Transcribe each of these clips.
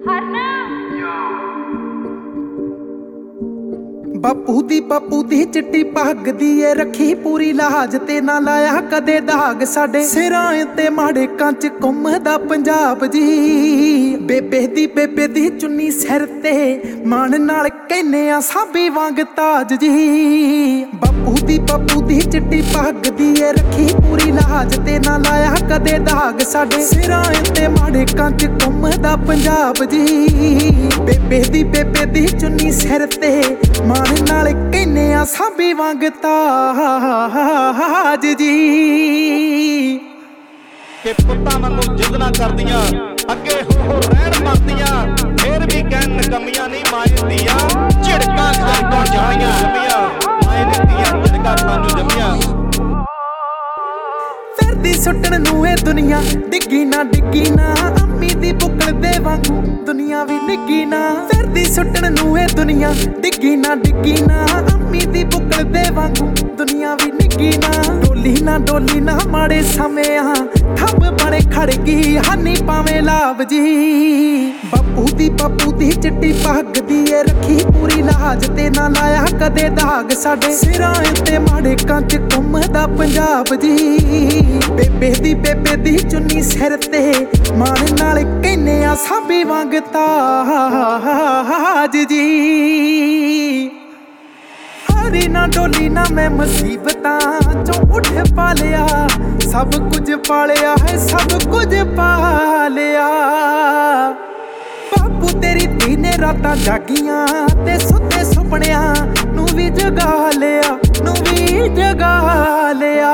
ਬਾਪੂ ਦੀ ਚਿੱਟੀ ਪੱਗ ਦੀ ਏ ਰੱਖੀ ਪੂਰੀ ਲਾਜ ਤੇ ਨਾ ਲਾਇਆ ਕਦੇ ਦਾਗ। ਸਾਡੇ ਸਿਰਾਂ ਤੇ ਮਾੜੇ ਕੰਚ ਘੁੰਮਦਾ ਪੰਜਾਬ ਜੀ। ਬੇਬੇ ਦੀ ਚੁੰਨੀ ਸਿਰ ਤੇ ਮਾਣ ਨਾਲ ਕਹਿੰਨੇ ਆ ਸਾਬੀ ਵਾਂਗ ਤਾਜ ਜੀ। ਬਾਪੂ ਦੀ ਚਿੱਟੀ ਪੱਗ ਦੀ ਏ ਰੱਖੀ ਪੂਰੀ ਲਾਜ ਤੇ ਨਾ ਲਾਇਆ ਕਦੇ ਦਾਗ। ਸਾਡੇ ਸਿਰਾਂ ਤੇ ਮਾੜੇ ਕੰਚ ਘੁੰਮਦਾ ਪੰਜਾਬ ਜੀ। ਬੇਬੇ ਦੀ ਚੁੰਨੀ ਸਿਰ ਤੇ ਮਾਣ ਨਾਲ ਕਹਿੰਨੇ ਆ ਸਾਬੀ ਵਾਂਗ ਤਾਜ ਜੀ। ਕਿ ਪੁੱਤਾਂ ਵਾਂਗੂ ਜਿੱਦਣਾ ਕਰਦੀਆਂ ਅੱਗੇ ਹੋ ਰਹਿਣ ਮਰਦੀਆਂ, ਫੇਰ ਵੀ ਕਹਿਣ ਨਕਮੀਆਂ ਨਹੀਂ ਮਾਏ ਦੀਆਂ। ਝਿੜਕਾਂ ਘਰ ਤੋਂ ਜਾਣੀਆਂ ਜੰਮੀਆਂ, ਮਾਏ ਨੇ ਦੀਆਂ ਝਿੜਕਾਂ ਸਾਨੂੰ ਜੰਮੀਆਂ। ਫਿਰਦੀ ਸੁੱਟਣ ਨੂੰ ਇਹ ਦੁਨੀਆ ਡਿੱਗੀ ਨਾ ਅੰਮੀ ਦੀ ਬੁੱਕਲ ਦੇ ਵਾਂਗੂ ਦੁਨੀਆ ਵੀ ਨਿੱਗੀ ਨਾ। ਫਿਰਦੀ ਸੁੱਟਣ ਨੂੰ ਇਹ ਦੁਨੀਆ ਡਿੱਗੀ ਨਾ ਅੰਮੀ ਦੀ ਬੁੱਕਲ ਦੇ ਵਾਂਗੂ ਦੁਨੀਆ ਵੀ ਨਿੱਗੀ ਨਾ। ਡੋਲੀ ਨਾ ਮਾੜੇ ਸਮਿਆਂ ਠੱਬ ਬਣੇ ਖੜ ਗਈ ਹਾਨੀ ਪਾਵੇਂ ਲਾਭ ਜੀ। ਬਾਪੂ ਦੀ ਚਿੱਟੀ ਪੱਗ ਦੀ ਏ ਰੱਖੀ ਪੂਰੀ ਲਾਜ ਤੇ ਨਾ ਲਾਇਆ ਕਦੇ ਦਾਗ। ਸਾਡੇ ਸਿਰਾਂ ਤੇ ਮਾੜੇ ਕੰਚ ਘੁੰਮਦਾ ਪੰਜਾਬ ਜੀ। ਬੇਬੇ ਦੀ ਚੁੰਨੀ ਸਿਰ ਤੇ ਮਾਣ ਨਾਲ ਕਹਿੰਨੇ ਆ ਸਾਬੀ ਵਾਂਗ ਤਾਜ ਜੀ। ਹਾਰੀ ਨਾ ਡੋਲੀ ਨਾ ਮੈਂ ਮੁਸੀਬਤਾਂ ਚੋਂ ਉੱਠ ਪਾਲਿਆ, ਸਭ ਕੁਝ ਪਾਲਿਆ ਹੈ ਸਭ ਕੁਝ ਪਾਲਿਆ। ਬਾਪੂ ਤੇਰੀ ਧੀ ਨੇ ਰਾਤਾਂ ਜਾਗੀਆਂ ਤੇ ਸੁੱਤੇ ਸੁਪਨਿਆਂ ਨੂੰ ਵੀ ਜਗਾ ਲਿਆ।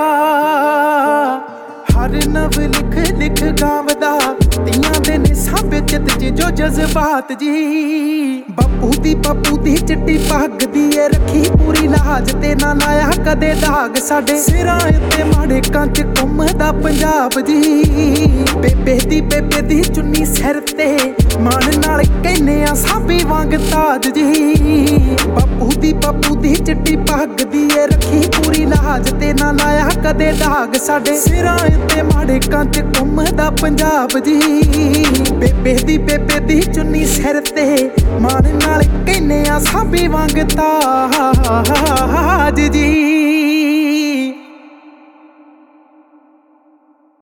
ਹਰ ਨਵ ਲਿਖ ਗਾਵਦਾ ਧੀਆਂ ਦੇ ਨੇ ਸਭ ਚਿੱਤ ਜੋ ਜਜ਼ਬਾਤ ਜੀ। ਬਾਪੂ ਦੀ ਚਿੱਟੀ ਪੱਗ ਦੀ ਏ ਰੱਖੀ ਪੂਰੀ ਲਾਜ ਤੇ ਨਾ ਲਾਇਆ ਕਦੇ ਦਾਗ। ਸਾਡੇ ਸਿਰਾਂ ਤੇ ਮਾੜੇ ਕੰਚ ਘੁੰਮਦਾ ਪੰਜਾਬ ਜੀ। ਬੇਬੇ ਦੀ ਚੁੰਨੀ ਸਿਰ ਤੇ ਮਾਣ ਨਾਲ ਕਹਿੰਨੇ ਆ ਸਾਬੀ ਵਾਂਗ ਤਾਜ ਜੀ। ਬਾਪੂ ਦੀ ਚਿੱਟੀ ਪੱਗ ਦੀ ਏ ਰੱਖੀ ਪੂਰੀ ਲਾਜ ਤੇ ਨਾ ਲਾਇਆ ਕਦੇ ਦਾਗ। ਸਾਡੇ ਸਿਰਾਂ ਤੇ ਮਾੜੇ ਕੰਚ ਘੁੰਮਦਾ ਪੰਜਾਬ ਜੀ। ਬੇਬੇ ਦੀ ਚੁੰਨੀ ਸਿਰ ਤੇ ਮਾਣ ਨਾਲ ਕਹਿੰਨੇ ਆ ਸਾਬੀ ਵਾਂਗ ਤਾਜ ਜੀ।